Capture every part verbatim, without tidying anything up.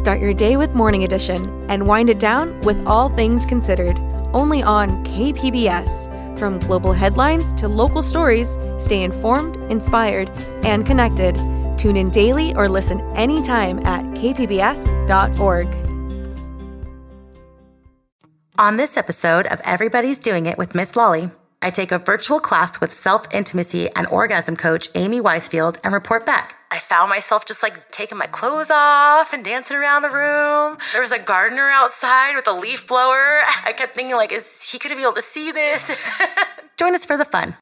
Start your day with Morning Edition and wind it down with All Things Considered, only on K P B S. From global headlines to local stories, stay informed, inspired, and connected. Tune in daily or listen anytime at k p b s dot org. On this episode of Everybody's Doing It with Miss Lolly, I take a virtual class with self-intimacy and orgasm coach Amy Weisfield and report back. I found myself just like taking my clothes off and dancing around the room. There was a gardener outside with a leaf blower. I kept thinking like, is he going to be able to see this? Join us for the fun.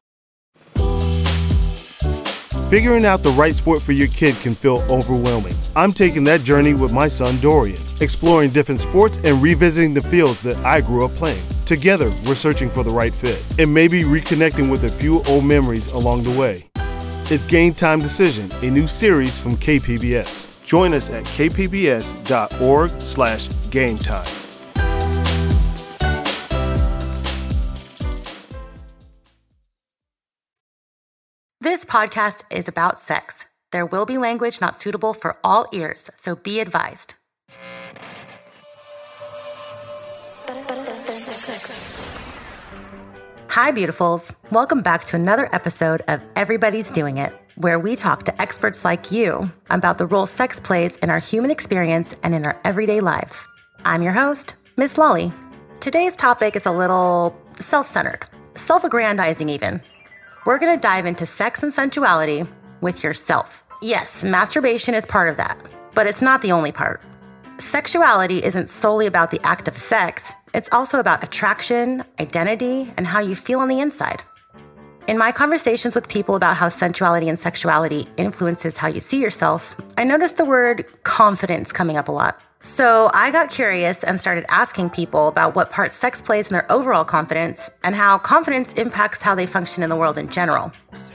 Figuring out the right sport for your kid can feel overwhelming. I'm taking that journey with my son Dorian, exploring different sports and revisiting the fields that I grew up playing. Together, we're searching for the right fit and maybe reconnecting with a few old memories along the way. It's Game Time Decision, a new series from K P B S. Join us at k p b s dot org slash game time. This podcast is about sex. There will be language not suitable for all ears, so be advised. Hi, beautifuls. Welcome back to another episode of Everybody's Doing It, where we talk to experts like you about the role sex plays in our human experience and in our everyday lives. I'm your host, Miss Lolly. Today's topic is a little self-centered, self-aggrandizing even. We're going to dive into sex and sensuality with yourself. Yes, masturbation is part of that, but it's not the only part. Sexuality isn't solely about the act of sex. It's also about attraction, identity, and how you feel on the inside. In my conversations with people about how sensuality and sexuality influences how you see yourself, I noticed the word confidence coming up a lot. So I got curious and started asking people about what part sex plays in their overall confidence and how confidence impacts how they function in the world in general.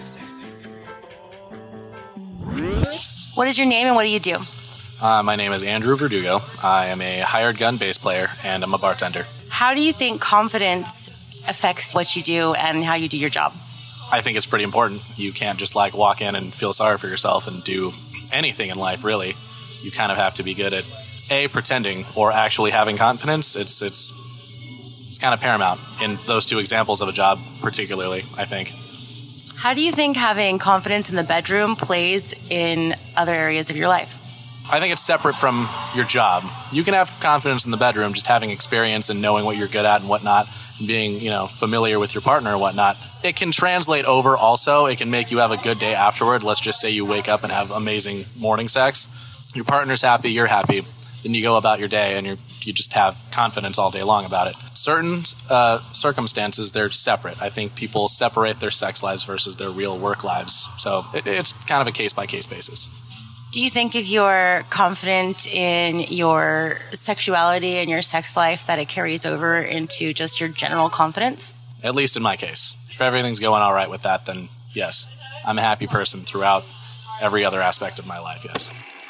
What is your name and what do you do? Uh, my name is Andrew Verdugo. I am a hired gun bass player and I'm a bartender. How do you think confidence affects what you do and how you do your job? I think it's pretty important. You can't just like walk in and feel sorry for yourself and do anything in life, really. You kind of have to be good at A, pretending, or actually having confidence. It's it's it's kind of paramount in those two examples of a job, particularly, I think. How do you think having confidence in the bedroom plays in other areas of your life? I think it's separate from your job. You can have confidence in the bedroom, just having experience and knowing what you're good at and whatnot, and being, you know, familiar with your partner and whatnot. It can translate over also. It can make you have a good day afterward. Let's just say you wake up and have amazing morning sex. Your partner's happy, you're happy. Then you go about your day and you you just have confidence all day long about it. Certain uh, circumstances, they're separate. I think people separate their sex lives versus their real work lives. So it, it's kind of a case-by-case basis. Do you think if you're confident in your sexuality and your sex life that it carries over into just your general confidence? At least in my case. If everything's going all right with that, then yes. I'm a happy person throughout every other aspect of my life, yes.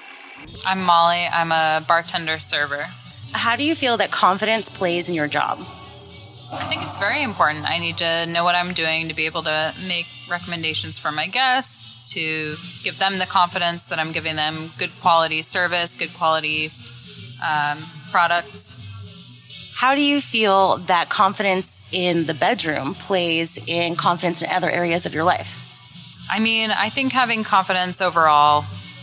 I'm Molly. I'm a bartender server. How do you feel that confidence plays in your job? I think it's very important. I need to know what I'm doing to be able to make recommendations for my guests, to give them the confidence that I'm giving them good quality service, good quality um, products. How do you feel that confidence in the bedroom plays in confidence in other areas of your life? I mean, I think having confidence overall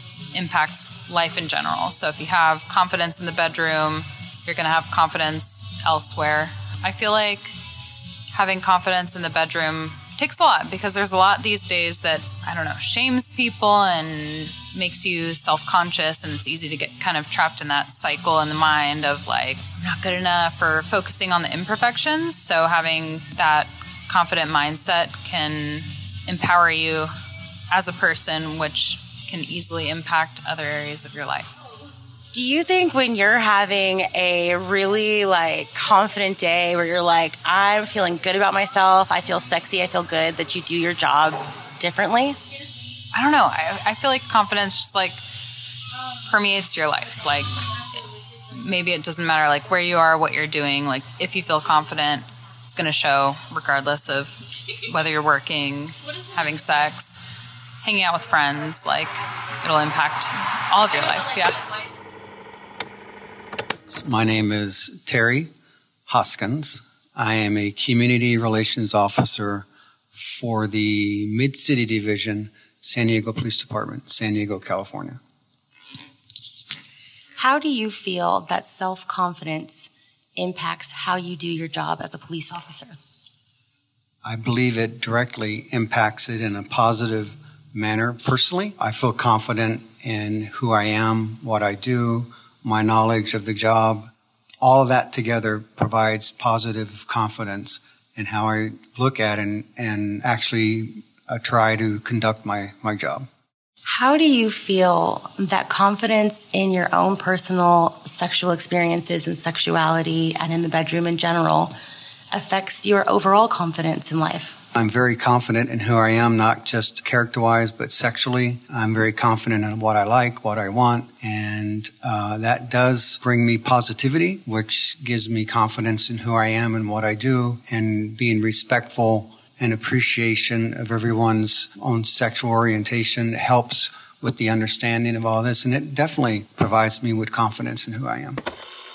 impacts life in general. So if you have confidence in the bedroom, you're going to have confidence elsewhere. I feel like having confidence in the bedroom takes a lot because there's a lot these days that, I don't know, shames people and makes you self-conscious, and it's easy to get kind of trapped in that cycle in the mind of like, I'm not good enough, or focusing on the imperfections. So having that confident mindset can empower you as a person, which can easily impact other areas of your life. Do you think when you're having a really like confident day where you're like, I'm feeling good about myself, I feel sexy, I feel good, that you do your job differently? I don't know. I, I feel like confidence just like permeates your life. Like maybe it doesn't matter like where you are, what you're doing. Like if you feel confident, it's going to show regardless of whether you're working, having sex, hanging out with friends. Like it'll impact all of your life. Yeah. My name is Terry Hoskins. I am a Community Relations Officer for the Mid-City Division, San Diego Police Department, San Diego, California. How do you feel that self-confidence impacts how you do your job as a police officer? I believe it directly impacts it in a positive manner. Personally, I feel confident in who I am, what I do, my knowledge of the job. All of that together provides positive confidence in how I look at and, and actually uh, try to conduct my, my job. How do you feel that confidence in your own personal sexual experiences and sexuality and in the bedroom in general affects your overall confidence in life? I'm very confident in who I am, not just character-wise, but sexually. I'm very confident in what I like, what I want, and uh, that does bring me positivity, which gives me confidence in who I am and what I do, and being respectful and appreciation of everyone's own sexual orientation helps with the understanding of all this, and it definitely provides me with confidence in who I am.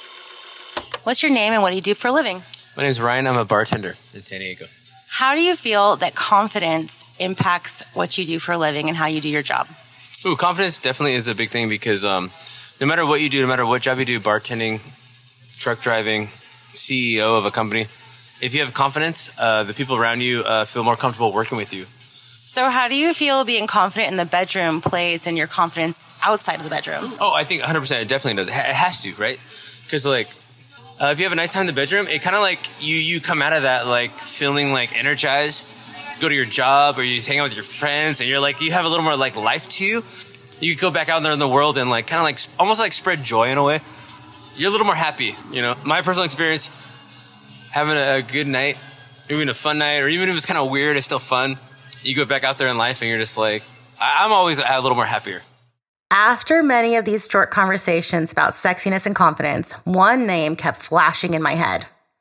What's your name and what do you do for a living? My name is Ryan. I'm a bartender in San Diego. How do you feel that confidence impacts what you do for a living and how you do your job? Ooh, confidence definitely is a big thing because um, no matter what you do, no matter what job you do, bartending, truck driving, C E O of a company, if you have confidence, uh, the people around you uh, feel more comfortable working with you. So how do you feel being confident in the bedroom plays in your confidence outside of the bedroom? Oh, I think one hundred percent it definitely does. It has to, right? Because like, Uh, if you have a nice time in the bedroom, it kind of like you, you come out of that like feeling like energized, go to your job or you hang out with your friends and you're like, you have a little more like life to you. You go back out there in the world and like kind of like almost like spread joy in a way. You're a little more happy, you know. My personal experience, having a, a good night, even a fun night, or even if it's kind of weird, it's still fun. You go back out there in life and you're just like, I, I'm always a little more happier. After many of these short conversations about sexiness and confidence, one name kept flashing in my head.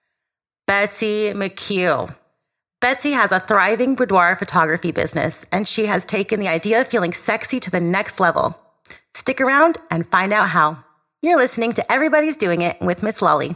Betsy McHugh. Betsy has a thriving boudoir photography business, and she has taken the idea of feeling sexy to the next level. Stick around and find out how. You're listening to Everybody's Doing It with Miss Lolly.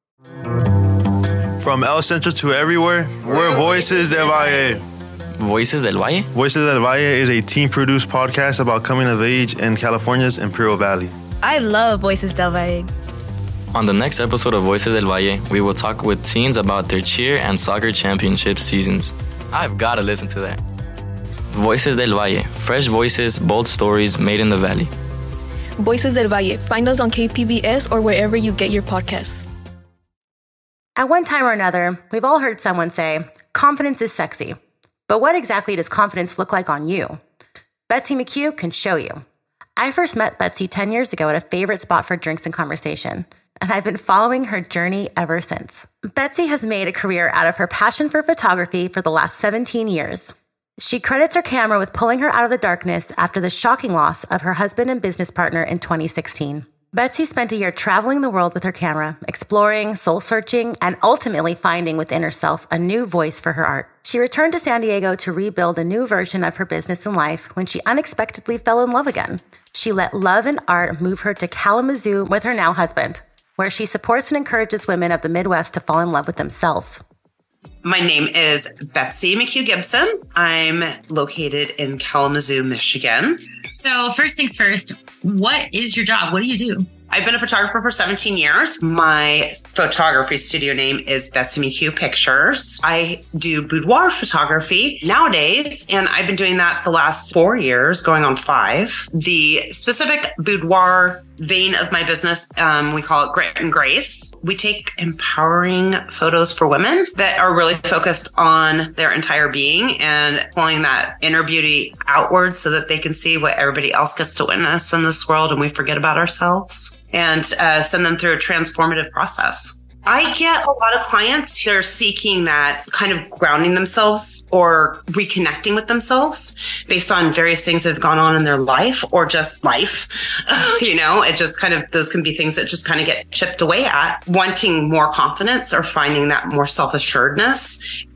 From El Centro to everywhere, we're Voices del Valle. Voices del Valle? Voices del Valle is a team-produced podcast about coming of age in California's Imperial Valley. I love Voices del Valle. On the next episode of Voices del Valle, we will talk with teens about their cheer and soccer championship seasons. I've got to listen to that. Voices del Valle, fresh voices, bold stories made in the valley. Voices del Valle. Find us on K P B S or wherever you get your podcasts. At one time or another, we've all heard someone say, confidence is sexy. But what exactly does confidence look like on you? Betsy McHugh can show you. I first met Betsy ten years ago at a favorite spot for drinks and conversation, and I've been following her journey ever since. Betsy has made a career out of her passion for photography for the last seventeen years. She credits her camera with pulling her out of the darkness after the shocking loss of her husband and business partner in twenty sixteen. Betsy spent a year traveling the world with her camera, exploring, soul-searching, and ultimately finding within herself a new voice for her art. She returned to San Diego to rebuild a new version of her business and life when she unexpectedly fell in love again. She let love and art move her to Kalamazoo with her now husband, where she supports and encourages women of the Midwest to fall in love with themselves. My name is Betsy McHugh Gibson. I'm located in Kalamazoo, Michigan. So first things first, what is your job? What do you do? I've been a photographer for seventeen years. My photography studio name is Betsy McHugh Pictures. I do boudoir photography nowadays, and I've been doing that the last four years, going on five. The specific boudoir vein of my business, um, we call it Grit and Grace. We take empowering photos for women that are really focused on their entire being and pulling that inner beauty outward so that they can see what everybody else gets to witness in this world and we forget about ourselves, and uh, send them through a transformative process. I get a lot of clients who are seeking that kind of grounding themselves or reconnecting with themselves based on various things that have gone on in their life or just life. You know, it just kind of, those can be things that just kind of get chipped away at, wanting more confidence or finding that more self-assuredness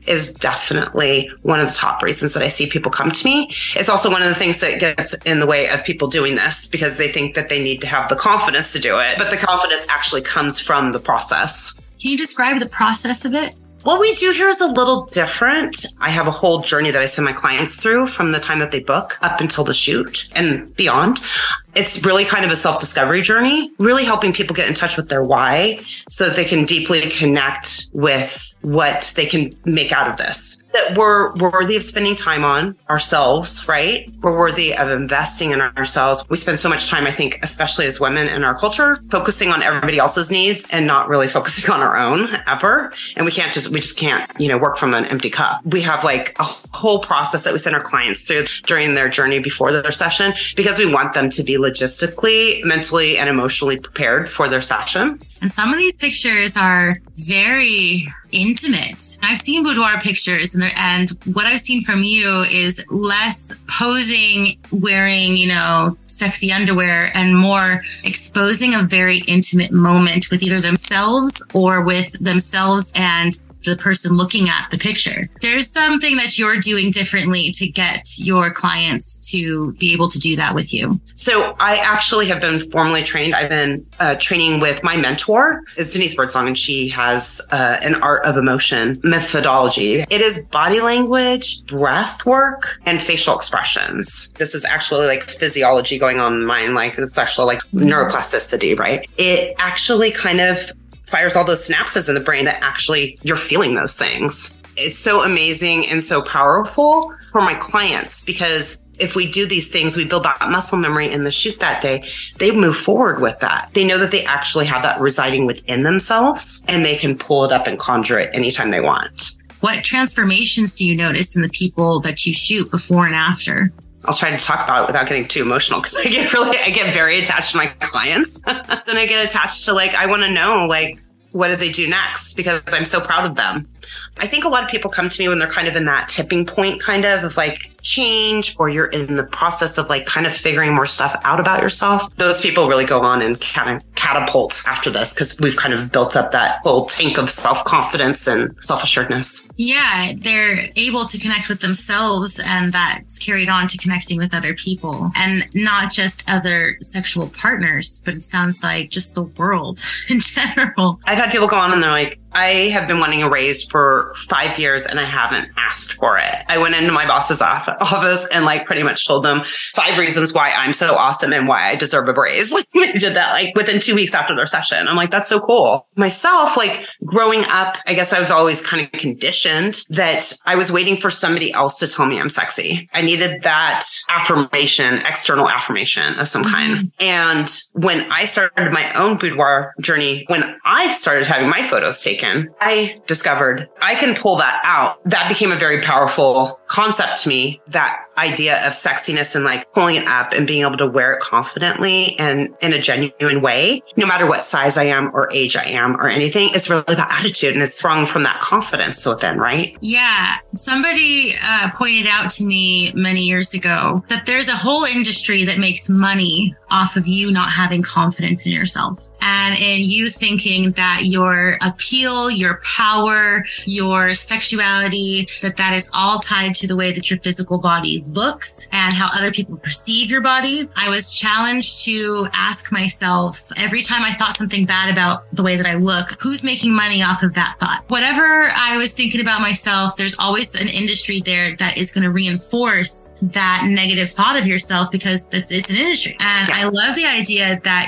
is definitely one of the top reasons that I see people come to me. It's also one of the things that gets in the way of people doing this because they think that they need to have the confidence to do it. But the confidence actually comes from the process. Can you describe the process of it? What we do here is a little different. I have a whole journey that I send my clients through from the time that they book up until the shoot and beyond. It's really kind of a self-discovery journey, really helping people get in touch with their why so that they can deeply connect with what they can make out of this. That we're worthy of spending time on ourselves, right? We're worthy of investing in ourselves. We spend so much time, I think, especially as women in our culture, focusing on everybody else's needs and not really focusing on our own ever. And we can't just, we just can't, you know, work from an empty cup. We have like a whole process that we send our clients through during their journey before their session because we want them to be logistically, mentally, and emotionally prepared for their session. And some of these pictures are very intimate. I've seen boudoir pictures and, and what I've seen from you is less posing, wearing, you know, sexy underwear and more exposing a very intimate moment with either themselves or with themselves and the person looking at the picture. There's something that you're doing differently to get your clients to be able to do that with you. So I actually have been formally trained. I've been uh, training with my mentor is Denise Birdsong, and she has uh, an art of emotion methodology. It is body language, breath work, and facial expressions. This is actually like physiology going on in the mind. Like it's actually like neuroplasticity, right? It actually kind of fires all those synapses in the brain that actually you're feeling those things. It's so amazing and so powerful for my clients because if we do these things, we build that muscle memory in the shoot that day, they move forward with that. They know that they actually have that residing within themselves and they can pull it up and conjure it anytime they want. What transformations do you notice in the people that you shoot before and after? I'll try to talk about it without getting too emotional because I get really, I get very attached to my clients. Then I get attached to like, I want to know like, what do they do next? Because I'm so proud of them. I think a lot of people come to me when they're kind of in that tipping point kind of of like change, or you're in the process of like kind of figuring more stuff out about yourself. Those people really go on and kind of catapult after this because we've kind of built up that whole tank of self-confidence and self-assuredness. Yeah, they're able to connect with themselves and that's carried on to connecting with other people and not just other sexual partners, but it sounds like just the world in general. I've had people go on and they're like, I have been wanting a raise for five years and I haven't asked for it. I went into my boss's office and like pretty much told them five reasons why I'm so awesome and why I deserve a raise. Like I did that like within two weeks after their session. I'm like, that's so cool. Myself, like growing up, I guess I was always kind of conditioned that I was waiting for somebody else to tell me I'm sexy. I needed that affirmation, external affirmation of some kind. And when I started my own boudoir journey, when I started having my photos taken, I discovered I can pull that out. That became a very powerful concept to me, that idea of sexiness and like pulling it up and being able to wear it confidently and in a genuine way, no matter what size I am or age I am or anything. It's really about attitude and it's sprung from that confidence within, right? Yeah. Somebody uh, pointed out to me many years ago that there's a whole industry that makes money off of you not having confidence in yourself and in you thinking that your appeal, your power, your sexuality, that that is all tied to the way that your physical body looks and how other people perceive your body. I was challenged to ask myself every time I thought something bad about the way that I look, who's making money off of that thought? Whatever I was thinking about myself, there's always an industry there that is going to reinforce that negative thought of yourself because it's, it's an industry. And I love the idea that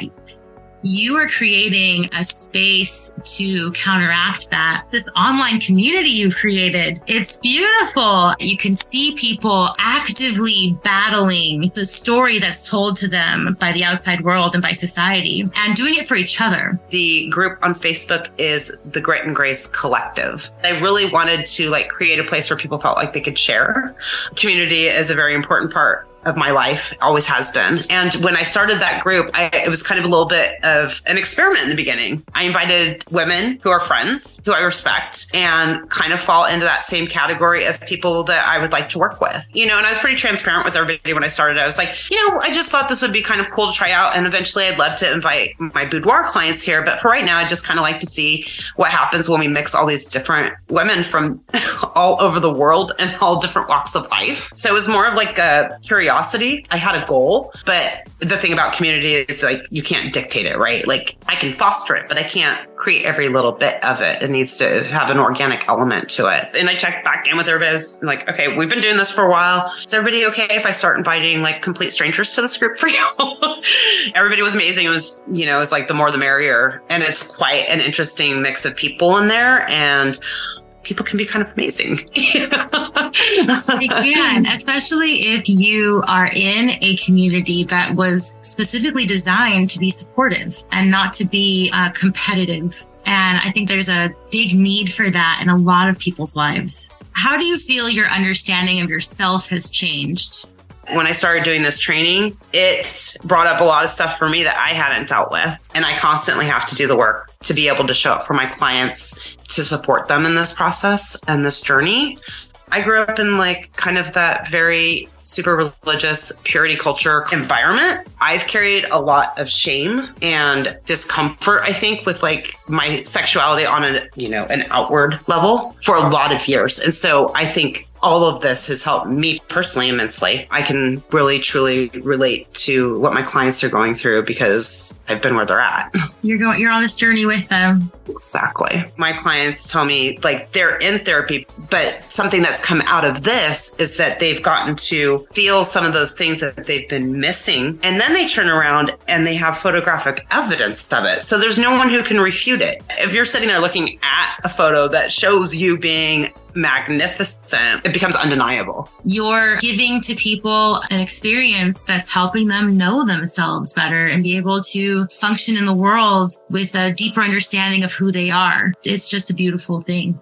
you are creating a space to counteract that. This online community you've created, it's beautiful. You can see people actively battling the story that's told to them by the outside world and by society and doing it for each other. The group on Facebook is the Grit and Grace Collective. I really wanted to like create a place where people felt like they could share. Community is a very important part of my life, always has been. And when I started that group, I, it was kind of a little bit of an experiment in the beginning. I invited women who are friends, who I respect, and kind of fall into that same category of people that I would like to work with. You know, and I was pretty transparent with everybody when I started. I was like, you know, I just thought this would be kind of cool to try out. And eventually I'd love to invite my boudoir clients here. But for right now, I just kind of like to see what happens when we mix all these different women from all over the world and all different walks of life. So it was more of like a curiosity. I had a goal, but the thing about community is like, you can't dictate it, right? Like I can foster it, but I can't create every little bit of it. It needs to have an organic element to it. And I checked back in with everybody. I was like, okay, we've been doing this for a while. Is everybody okay if I start inviting like complete strangers to this group for you? Everybody was amazing. It was, you know, it's like the more the merrier. And it's quite an interesting mix of people in there. And people can be kind of amazing. They can, especially if you are in a community that was specifically designed to be supportive and not to be uh, competitive. And I think there's a big need for that in a lot of people's lives. How do you feel your understanding of yourself has changed? When I started doing this training, it brought up a lot of stuff for me that I hadn't dealt with. And I constantly have to do the work to be able to show up for my clients, to support them in this process and this journey. I grew up in like kind of that very super religious purity culture environment. I've carried a lot of shame and discomfort, I think, with like my sexuality on a, you know, an outward level for a lot of years. And so I think all of this has helped me personally immensely. I can really, truly relate to what my clients are going through because I've been where they're at. You're going, you're on this journey with them. Exactly. My clients tell me like they're in therapy, but something that's come out of this is that they've gotten to feel some of those things that they've been missing. And then they turn around and they have photographic evidence of it. So there's no one who can refute it. If you're sitting there looking at a photo that shows you being magnificent, it becomes undeniable. You're giving to people an experience that's helping them know themselves better and be able to function in the world with a deeper understanding of who they are. It's just a beautiful thing.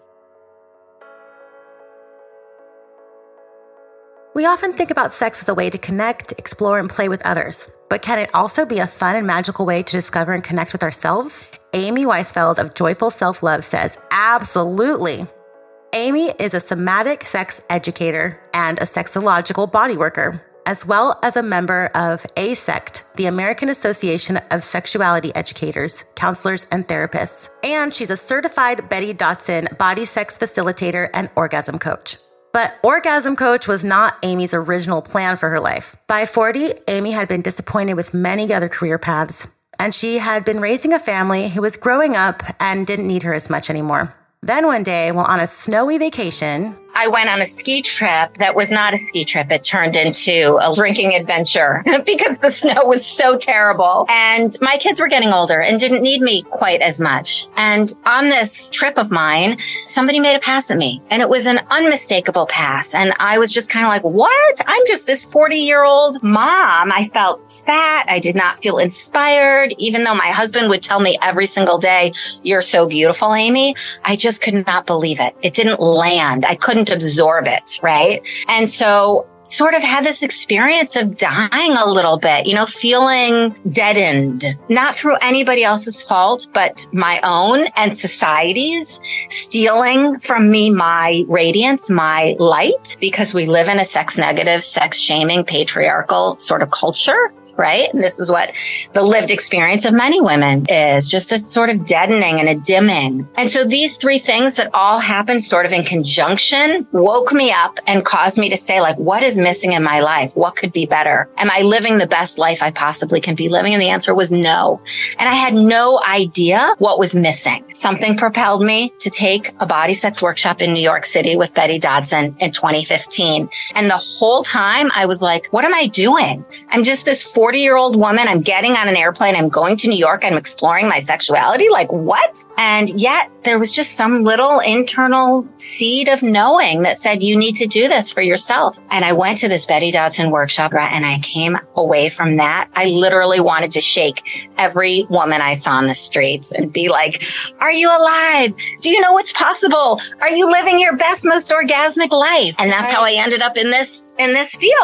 We often think about sex as a way to connect, explore, and play with others. But can it also be a fun and magical way to discover and connect with ourselves? Amy Weisfeld of Joyful Self-Love says, absolutely. Amy is a somatic sex educator and a sexological body worker, as well as a member of AASECT, the American Association of Sexuality Educators, Counselors, and Therapists. And she's a certified Betty Dodson body sex facilitator and orgasm coach. But orgasm coach was not Amy's original plan for her life. By forty, Amy had been disappointed with many other career paths, and she had been raising a family who was growing up and didn't need her as much anymore. Then one day, while on a snowy vacation, I went on a ski trip that was not a ski trip. It turned into a drinking adventure because the snow was so terrible. And my kids were getting older and didn't need me quite as much. And on this trip of mine, somebody made a pass at me and it was an unmistakable pass. And I was just kind of like, what? I'm just this forty year old mom. I felt fat. I did not feel inspired, even though my husband would tell me every single day, you're so beautiful, Amy. I just could not believe it. It didn't land. I couldn't absorb it, right? And so sort of had this experience of dying a little bit, you know, feeling deadened, not through anybody else's fault, but my own and society's stealing from me my radiance, my light, because we live in a sex negative, sex shaming, patriarchal sort of culture. Right? And this is what the lived experience of many women is, just a sort of deadening and a dimming. And so these three things that all happened sort of in conjunction woke me up and caused me to say, like, what is missing in my life? What could be better? Am I living the best life I possibly can be living? And the answer was no. And I had no idea what was missing. Something propelled me to take a body sex workshop in New York City with Betty Dodson in twenty fifteen. And the whole time I was like, what am I doing? I'm just this forty year old woman. I'm getting on an airplane. I'm going to New York. I'm exploring my sexuality. Like what? And yet there was just some little internal seed of knowing that said, you need to do this for yourself. And I went to this Betty Dodson workshop and I came away from that. I literally wanted to shake every woman I saw on the streets and be like, are you alive? Do you know what's possible? Are you living your best, most orgasmic life? And that's how I ended up in this, in this field.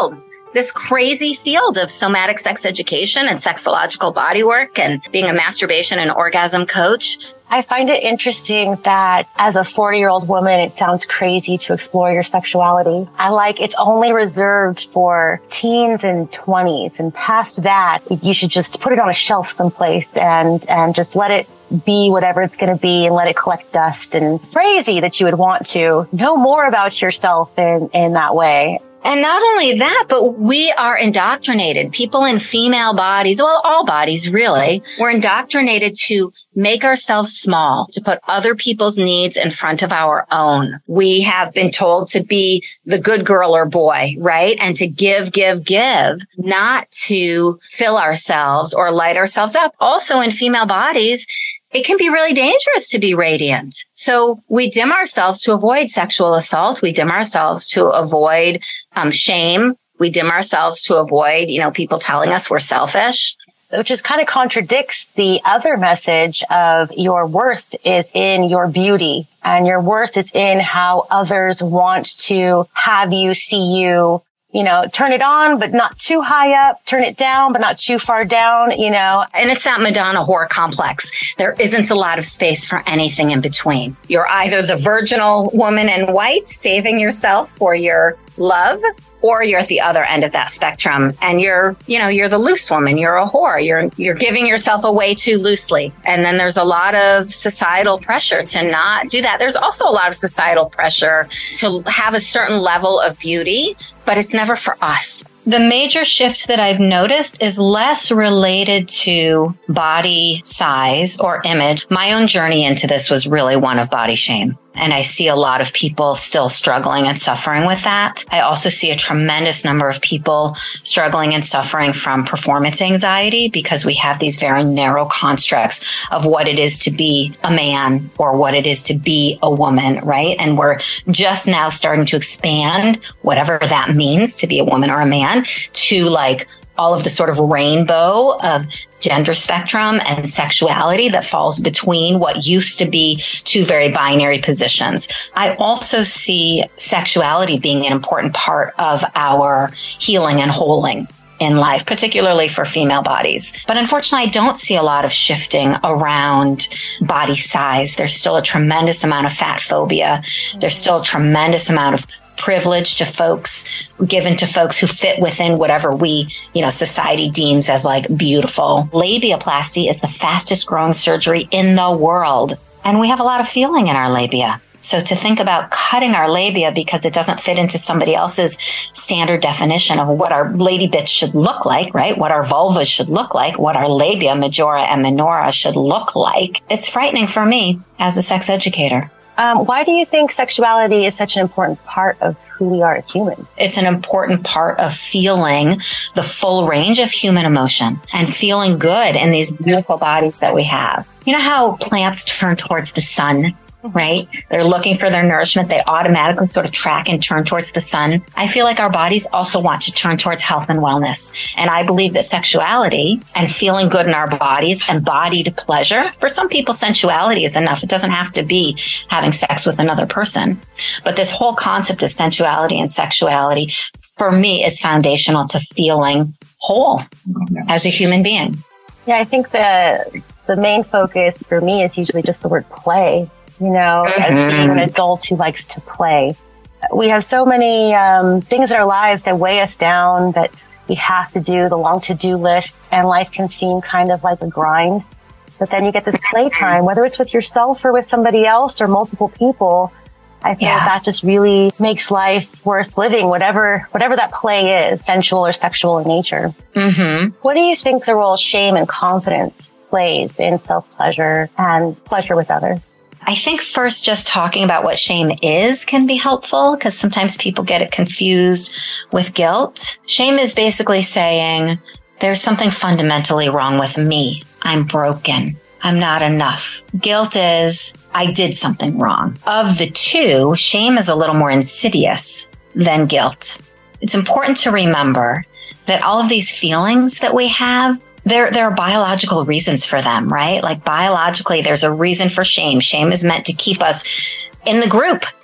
this crazy field of somatic sex education and sexological bodywork and being a masturbation and orgasm coach. I find it interesting that as a forty-year-old woman, it sounds crazy to explore your sexuality. I like it's only reserved for teens and twenties, and past that, you should just put it on a shelf someplace and and just let it be whatever it's going to be and let it collect dust. And it's crazy that you would want to know more about yourself in in that way. And not only that, but we are indoctrinated. People in female bodies, well, all bodies really, we're indoctrinated to make ourselves small, to put other people's needs in front of our own. We have been told to be the good girl or boy, right? And to give, give, give, not to fill ourselves or light ourselves up. Also in female bodies, it can be really dangerous to be radiant. So we dim ourselves to avoid sexual assault. We dim ourselves to avoid um, shame. We dim ourselves to avoid, you know, people telling us we're selfish. Which is kind of contradicts the other message of your worth is in your beauty and your worth is in how others want to have you see you. You know, turn it on, but not too high up. Turn it down, but not too far down, you know. And it's that Madonna whore complex. There isn't a lot of space for anything in between. You're either the virginal woman in white, saving yourself for your love, or you're at the other end of that spectrum and you're, you know, you're the loose woman, you're a whore, you're, you're giving yourself away too loosely. And then there's a lot of societal pressure to not do that. There's also a lot of societal pressure to have a certain level of beauty, but it's never for us. The major shift that I've noticed is less related to body size or image. My own journey into this was really one of body shame. And I see a lot of people still struggling and suffering with that. I also see a tremendous number of people struggling and suffering from performance anxiety because we have these very narrow constructs of what it is to be a man or what it is to be a woman, right? And we're just now starting to expand whatever that means to be a woman or a man to like all of the sort of rainbow of gender spectrum and sexuality that falls between what used to be two very binary positions. I also see sexuality being an important part of our healing and holing in life, particularly for female bodies. But unfortunately, I don't see a lot of shifting around body size. There's still a tremendous amount of fat phobia. There's still a tremendous amount of privilege to folks, given to folks who fit within whatever we, you know, society deems as like beautiful. Labiaplasty is the fastest growing surgery in the world. And we have a lot of feeling in our labia. So to think about cutting our labia because it doesn't fit into somebody else's standard definition of what our lady bits should look like, right? What our vulvas should look like, what our labia majora and minora should look like. It's frightening for me as a sex educator. Um, why do you think sexuality is such an important part of who we are as humans? It's an important part of feeling the full range of human emotion and feeling good in these beautiful bodies that we have. You know how plants turn towards the sun, right? They're looking for their nourishment. They automatically sort of track and turn towards the sun. I feel like our bodies also want to turn towards health and wellness. And I believe that sexuality and feeling good in our bodies, embodied pleasure, for some people, sensuality is enough. It doesn't have to be having sex with another person. But this whole concept of sensuality and sexuality, for me, is foundational to feeling whole as a human being. Yeah, I think the the main focus for me is usually just the word play. You know, mm-hmm. as being an adult who likes to play. We have so many um, things in our lives that weigh us down, that we have to do, the long to-do lists, and life can seem kind of like a grind. But then you get this playtime, whether it's with yourself or with somebody else or multiple people. I feel yeah. like that just really makes life worth living, whatever whatever that play is, sensual or sexual in nature. Mm-hmm. What do you think the role of shame and confidence plays in self-pleasure and pleasure with others? I think first just talking about what shame is can be helpful because sometimes people get it confused with guilt. Shame is basically saying there's something fundamentally wrong with me. I'm broken. I'm not enough. Guilt is I did something wrong. Of the two, shame is a little more insidious than guilt. It's important to remember that all of these feelings that we have, There, there are biological reasons for them, right? Like biologically, there's a reason for shame. Shame is meant to keep us in the group.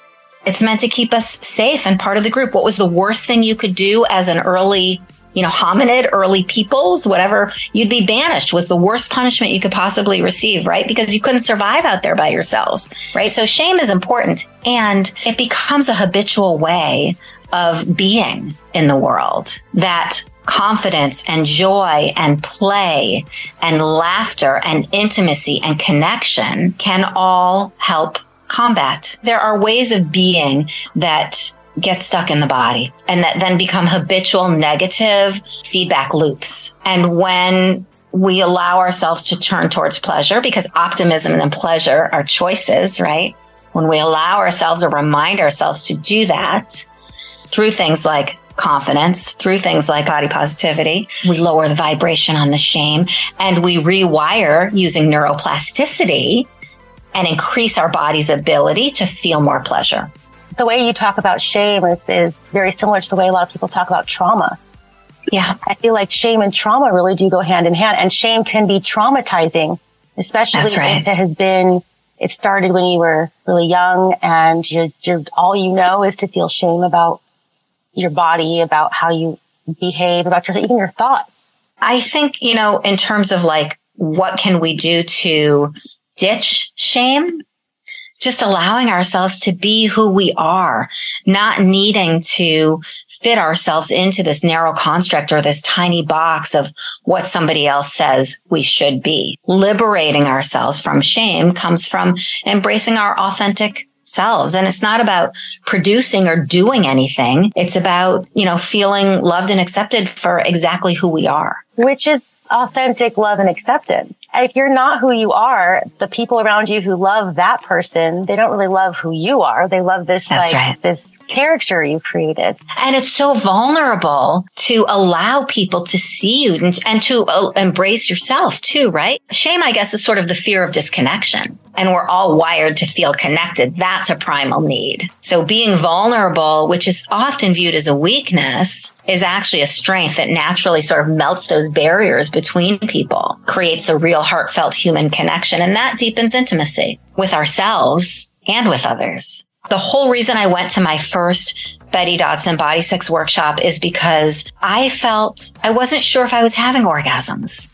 It's meant to keep us safe and part of the group. What was the worst thing you could do as an early, you know, hominid, early peoples, whatever? You'd be banished was the worst punishment you could possibly receive, right? Because you couldn't survive out there by yourselves, right? So shame is important, and it becomes a habitual way of being in the world that confidence and joy and play and laughter and intimacy and connection can all help combat. There are ways of being that get stuck in the body and that then become habitual negative feedback loops. And when we allow ourselves to turn towards pleasure, because optimism and pleasure are choices, right? When we allow ourselves or remind ourselves to do that through things like confidence, through things like body positivity, we lower the vibration on the shame, and we rewire using neuroplasticity and increase our body's ability to feel more pleasure. The way you talk about shame is, is very similar to the way a lot of people talk about trauma. Yeah. I feel like shame and trauma really do go hand in hand, and shame can be traumatizing, especially That's right. if it has been, it started when you were really young and you're, you're, all you know is to feel shame about your body, about how you behave, about your, even your thoughts. I think, you know, in terms of like, what can we do to ditch shame? Just allowing ourselves to be who we are, not needing to fit ourselves into this narrow construct or this tiny box of what somebody else says we should be. Liberating ourselves from shame comes from embracing our authentic selves. And it's not about producing or doing anything. It's about, you know, feeling loved and accepted for exactly who we are. Which is authentic love and acceptance. And if you're not who you are, the people around you who love that person, they don't really love who you are. They love this, That's like, right. this character you created. And it's so vulnerable to allow people to see you and, and to uh, embrace yourself too, right? Shame, I guess, is sort of the fear of disconnection. And we're all wired to feel connected. That's a primal need. So being vulnerable, which is often viewed as a weakness, is actually a strength that naturally sort of melts those barriers between people, creates a real heartfelt human connection, and that deepens intimacy with ourselves and with others. The whole reason I went to my first Betty Dodson Body Sex workshop is because I felt I wasn't sure if I was having orgasms.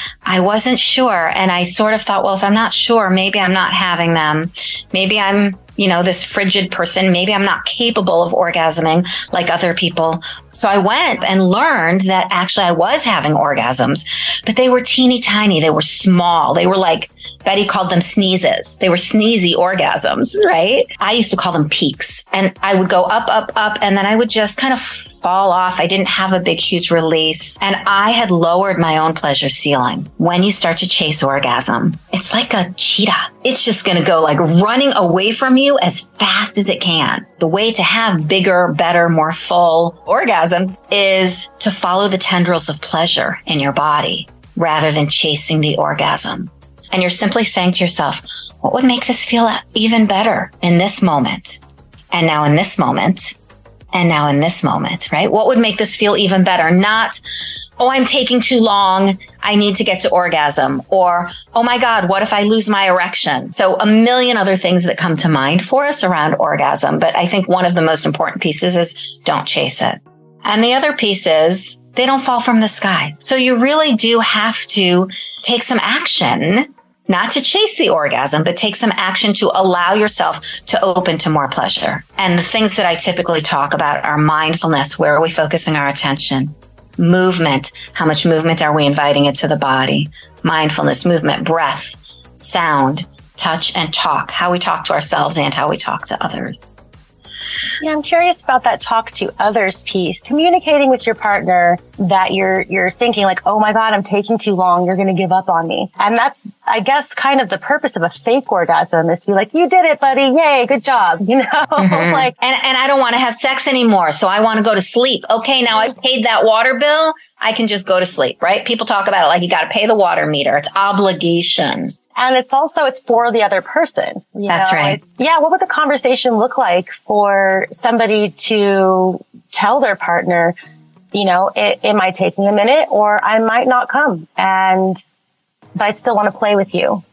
I wasn't sure. And I sort of thought, well, if I'm not sure, maybe I'm not having them. Maybe I'm, you know, this frigid person. Maybe I'm not capable of orgasming like other people. So I went and learned that actually I was having orgasms, but they were teeny tiny. They were small. They were like, Betty called them sneezes. They were sneezy orgasms, right? I used to call them peaks. And I would go up, up, up, and then I would just kind of fall off. I didn't have a big, huge release. And I had lowered my own pleasure ceiling. When you start to chase orgasm, it's like a cheetah. It's just going to go like running away from you as fast as it can. The way to have bigger, better, more full orgasms is to follow the tendrils of pleasure in your body rather than chasing the orgasm. And you're simply saying to yourself, what would make this feel even better in this moment? And now in this moment, and now in this moment, right? What would make this feel even better? Not, oh, I'm taking too long. I need to get to orgasm. Or, oh my God, what if I lose my erection? So a million other things that come to mind for us around orgasm. But I think one of the most important pieces is don't chase it. And the other piece is they don't fall from the sky. So you really do have to take some action, not to chase the orgasm, but take some action to allow yourself to open to more pleasure. And the things that I typically talk about are mindfulness. Where are we focusing our attention? Movement. How much movement are we inviting into the body? Mindfulness, movement, breath, sound, touch, and talk. How we talk to ourselves and how we talk to others. Yeah, I'm curious about that talk to others piece. Communicating with your partner that you're you're thinking like, oh my God, I'm taking too long. You're going to give up on me. And that's, I guess, kind of the purpose of a fake orgasm is to be like, you did it, buddy. Yay, good job. You know, mm-hmm. like, and, and I don't want to have sex anymore. So I want to go to sleep. Okay, now I've paid that water bill. I can just go to sleep, right? People talk about it like you got to pay the water meter. It's obligation. And it's also, it's for the other person. You That's know? right. It's, yeah. What would the conversation look like for somebody to tell their partner, you know, it, it might take me a minute or I might not come and, but I still want to play with you.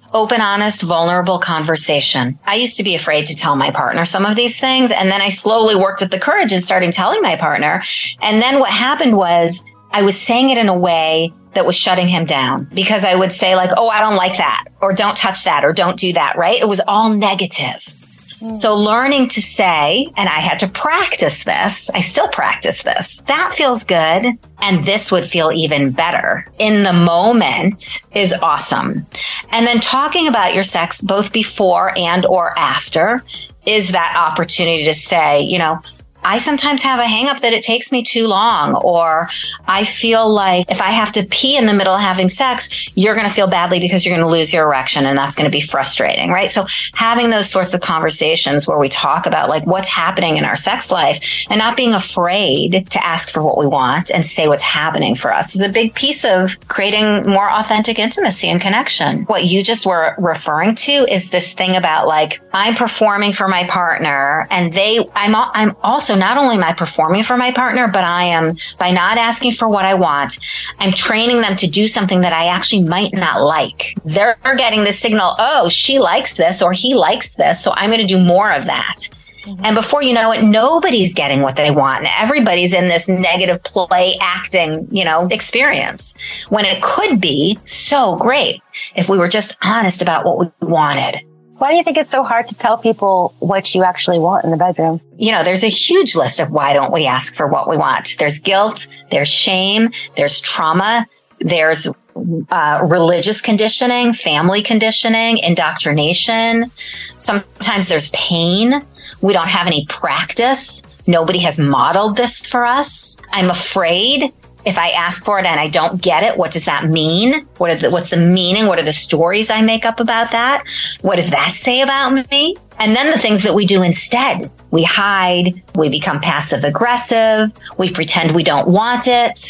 open, honest, vulnerable conversation. I used to be afraid to tell my partner some of these things. And then I slowly worked up the courage and started telling my partner. And then what happened was I was saying it in a way that was shutting him down, because I would say like, oh, I don't like that, or don't touch that, or don't do that, right? It was all negative. Mm. So learning to say, and I had to practice this, I still practice this, that feels good, and this would feel even better in the moment is awesome. And then talking about your sex both before and or after is that opportunity to say, you know, I sometimes have a hang up that it takes me too long, or I feel like if I have to pee in the middle of having sex, you're going to feel badly because you're going to lose your erection, and that's going to be frustrating, right? So having those sorts of conversations where we talk about like what's happening in our sex life and not being afraid to ask for what we want and say what's happening for us is a big piece of creating more authentic intimacy and connection. What you just were referring to is this thing about like, I'm performing for my partner, and they, I'm, I'm also not only am I performing for my partner, but I am, by not asking for what I want, I'm training them to do something that I actually might not like. They're getting the signal, oh, she likes this or he likes this, so I'm going to do more of that. Mm-hmm. And before you know it, nobody's getting what they want. And everybody's in this negative play acting, you know, experience, when it could be so great if we were just honest about what we wanted. Why do you think it's so hard to tell people what you actually want in the bedroom? You know, there's a huge list of why don't we ask for what we want. There's guilt, there's shame, there's trauma, there's uh, religious conditioning, family conditioning, indoctrination. Sometimes there's pain. We don't have any practice. Nobody has modeled this for us. I'm afraid. If I ask for it and I don't get it, what does that mean? What are the, what's the meaning? What are the stories I make up about that? What does that say about me? And then the things that we do instead. We hide. We become passive aggressive. We pretend we don't want it.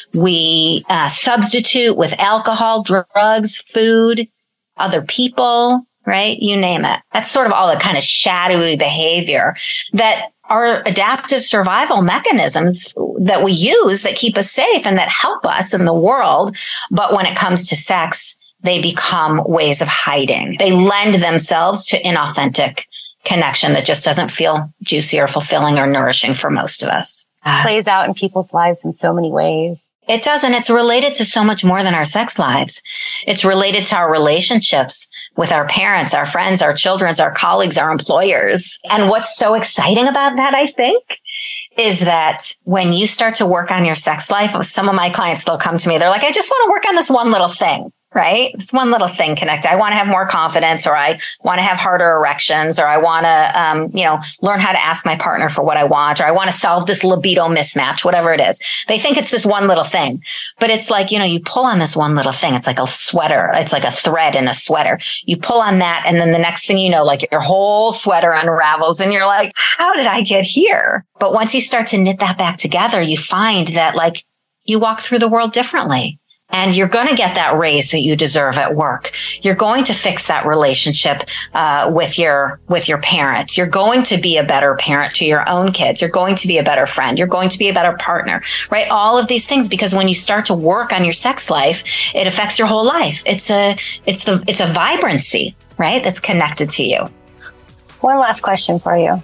We uh, substitute with alcohol, drugs, food, other people, right? You name it. That's sort of all the kind of shadowy behavior that are adaptive survival mechanisms that we use that keep us safe and that help us in the world. But when it comes to sex, they become ways of hiding. They lend themselves to inauthentic connection that just doesn't feel juicy or fulfilling or nourishing for most of us. It plays out in people's lives in so many ways. It does, and it's related to so much more than our sex lives. It's related to our relationships with our parents, our friends, our children, our colleagues, our employers. And what's so exciting about that, I think, is that when you start to work on your sex life, some of my clients, they'll come to me, they're like, I just want to work on this one little thing. Right? This one little thing connect. I want to have more confidence, or I want to have harder erections, or I want to, um, you know, learn how to ask my partner for what I want, or I want to solve this libido mismatch, whatever it is. They think it's this one little thing, but it's like, you know, you pull on this one little thing. It's like a sweater. It's like a thread in a sweater. You pull on that, and then the next thing you know, like your whole sweater unravels, and you're like, how did I get here? But once you start to knit that back together, you find that like you walk through the world differently. And you're going to get that raise that you deserve at work. You're going to fix that relationship uh, with your with your parent. You're going to be a better parent to your own kids. You're going to be a better friend. You're going to be a better partner, right? All of these things, because when you start to work on your sex life, it affects your whole life. It's a it's the it's a vibrancy, right? That's connected to you. One last question for you.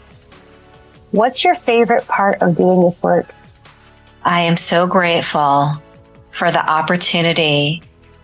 What's your favorite part of doing this work? I am so grateful for the opportunity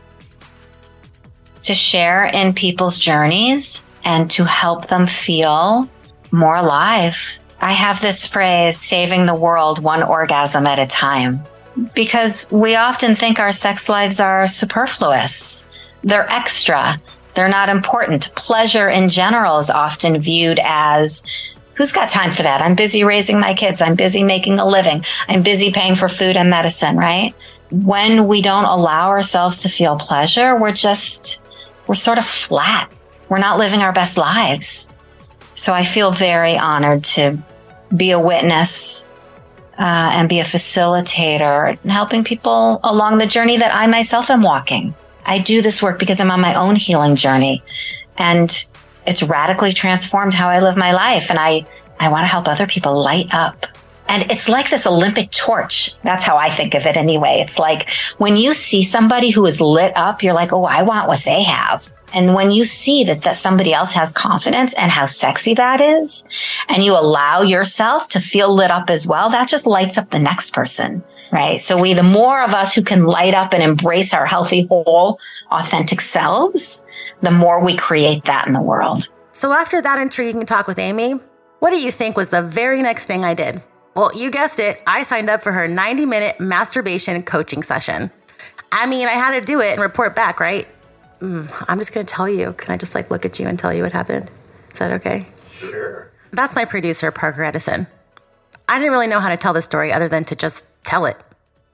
to share in people's journeys and to help them feel more alive. I have this phrase, saving the world one orgasm at a time, because we often think our sex lives are superfluous. They're extra. They're not important. Pleasure in general is often viewed as, who's got time for that? I'm busy raising my kids. I'm busy making a living. I'm busy paying for food and medicine, right? When we don't allow ourselves to feel pleasure, we're just, we're sort of flat. We're not living our best lives. So I feel very honored to be a witness uh, and be a facilitator, helping people along the journey that I myself am walking. I do this work because I'm on my own healing journey, and it's radically transformed how I live my life. And I, I want to help other people light up And it's like this Olympic torch. That's how I think of it anyway. It's like when you see somebody who is lit up, you're like, oh, I want what they have. And when you see that, that somebody else has confidence and how sexy that is, and you allow yourself to feel lit up as well, that just lights up the next person, right? So we, the more of us who can light up and embrace our healthy, whole, authentic selves, the more we create that in the world. So after that intriguing talk with Amy, what do you think was the very next thing I did? Well, you guessed it. I signed up for her ninety minute masturbation coaching session. I mean, I had to do it and report back, right? Mm, I'm just going to tell you. Can I just like look at you and tell you what happened? Is that okay? Sure. That's my producer, Parker Edison. I didn't really know how to tell the story other than to just tell it.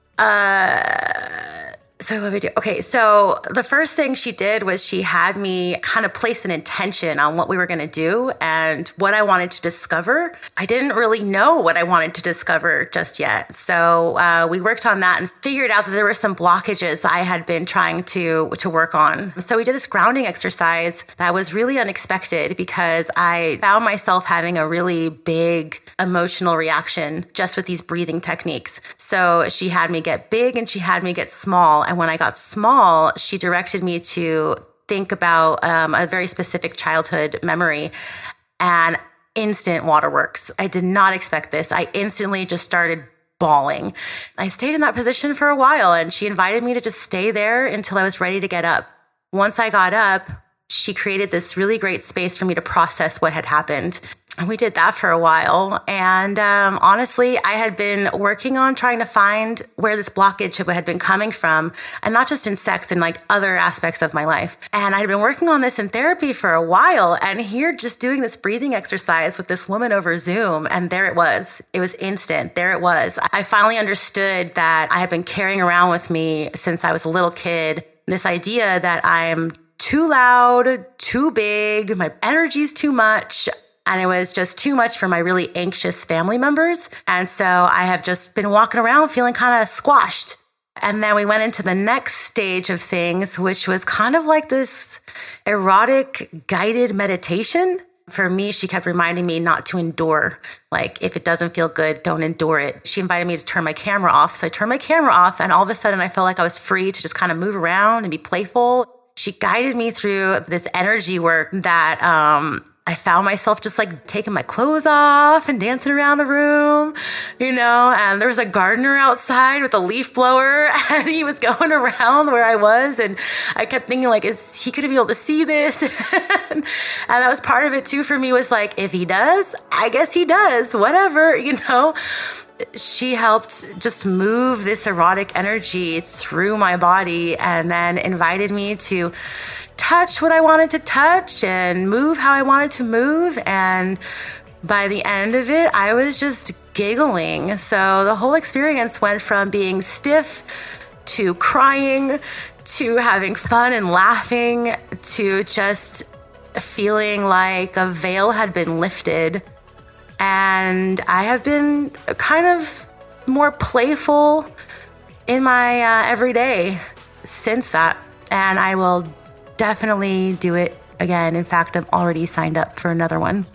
Uh... So what do we do? Okay, so the first thing she did was she had me kind of place an intention on what we were going to do and what I wanted to discover. I didn't really know what I wanted to discover just yet. So uh, we worked on that and figured out that there were some blockages I had been trying to, to work on. So we did this grounding exercise that was really unexpected because I found myself having a really big emotional reaction just with these breathing techniques. So she had me get big and she had me get small. And when I got small, she directed me to think about um, a very specific childhood memory and instant waterworks. I did not expect this. I instantly just started bawling. I stayed in that position for a while and she invited me to just stay there until I was ready to get up. Once I got up, she created this really great space for me to process what had happened. And we did that for a while. And um, honestly, I had been working on trying to find where this blockage had been coming from, and not just in sex, in like other aspects of my life. And I had been working on this in therapy for a while. And here, just doing this breathing exercise with this woman over Zoom, and there it was. It was instant. There it was. I finally understood that I had been carrying around with me since I was a little kid, this idea that I'm too loud, too big, my energy's too much. And it was just too much for my really anxious family members. And so I have just been walking around feeling kind of squashed. And then we went into the next stage of things, which was kind of like this erotic guided meditation. For me, she kept reminding me not to endure. Like, if it doesn't feel good, don't endure it. She invited me to turn my camera off. So I turned my camera off, and all of a sudden I felt like I was free to just kind of move around and be playful. She guided me through this energy work that, um, I found myself just like taking my clothes off and dancing around the room, you know, and there was a gardener outside with a leaf blower and he was going around where I was. And I kept thinking like, is he going to be able to see this? And that was part of it too for me, was like, if he does, I guess he does, whatever, you know. She helped just move this erotic energy through my body and then invited me to touch what I wanted to touch and move how I wanted to move. And by the end of it, I was just giggling. So the whole experience went from being stiff to crying to having fun and laughing to just feeling like a veil had been lifted. And I have been kind of more playful in my uh, everyday since that. And I will definitely do it again. In fact, I'm already signed up for another one.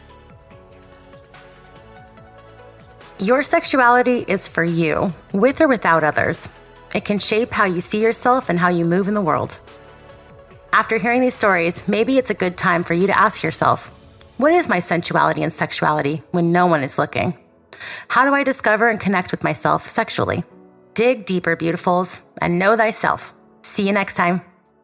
Your sexuality is for you, with or without others. It can shape how you see yourself and how you move in the world. After hearing these stories, maybe it's a good time for you to ask yourself, what is my sensuality and sexuality when no one is looking? How do I discover and connect with myself sexually? Dig deeper, beautifuls, and know thyself. See you next time.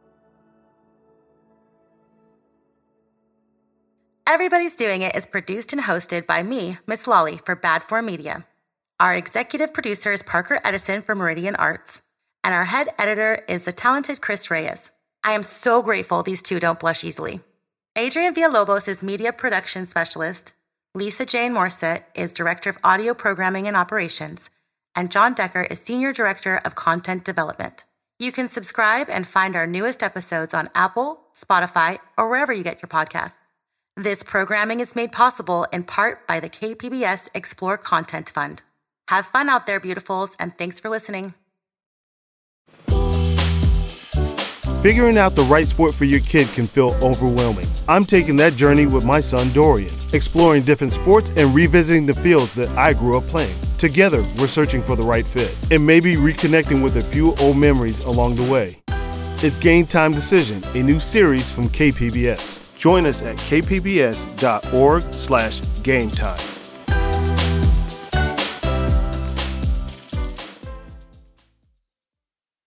Everybody's Doing It is produced and hosted by me, Miss Lolly, for Bad Form Media. Our executive producer is Parker Edison for Meridian Arts, and our head editor is the talented Chris Reyes. I am so grateful these two don't blush easily. Adrian Villalobos is media production specialist, Lisa Jane Morset is director of audio programming and operations, and John Decker is senior director of content development. You can subscribe and find our newest episodes on Apple, Spotify, or wherever you get your podcasts. This programming is made possible in part by the K P B S Explore Content Fund. Have fun out there, beautifuls, and thanks for listening. Figuring out the right sport for your kid can feel overwhelming. I'm taking that journey with my son Dorian, exploring different sports and revisiting the fields that I grew up playing. Together, we're searching for the right fit and maybe reconnecting with a few old memories along the way. It's Game Time Decision, a new series from K P B S. Join us at k p b s dot org slash game time.